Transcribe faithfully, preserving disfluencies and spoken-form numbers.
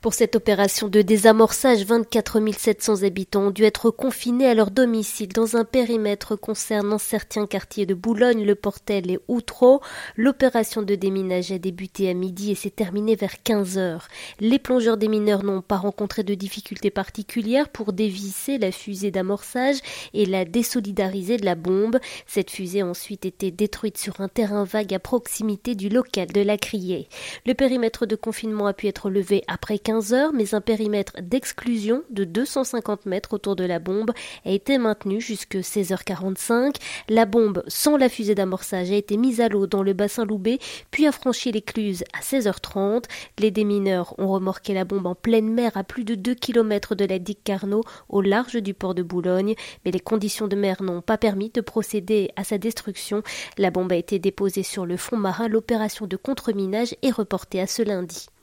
Pour cette opération de désamorçage, vingt-quatre mille sept cents habitants ont dû être confinés à leur domicile dans un périmètre concernant certains quartiers de Boulogne, Le Portel et Outreau. L'opération de déminage a débuté à midi et s'est terminée vers quinze heures. Les plongeurs démineurs n'ont pas rencontré de difficultés particulières pour dévisser la fusée d'amorçage et la désolidariser de la bombe. Cette fusée a ensuite été détruite sur un terrain vague à proximité du local de la Criée. Le périmètre de confinement a pu être levé après quinze heures, mais un périmètre d'exclusion de deux cent cinquante mètres autour de la bombe a été maintenu jusqu'à seize heures quarante-cinq. La bombe, sans la fusée d'amorçage, a été mise à l'eau dans le bassin Loubet, puis a franchi l'écluse à seize heures trente. Les démineurs ont remorqué la bombe en pleine mer à plus de deux kilomètres de la digue Carnot, au large du port de Boulogne, mais les conditions de mer n'ont pas permis de procéder à sa destruction. La bombe a été déposée sur le fond marin. L'opération de contreminage est reportée à ce lundi.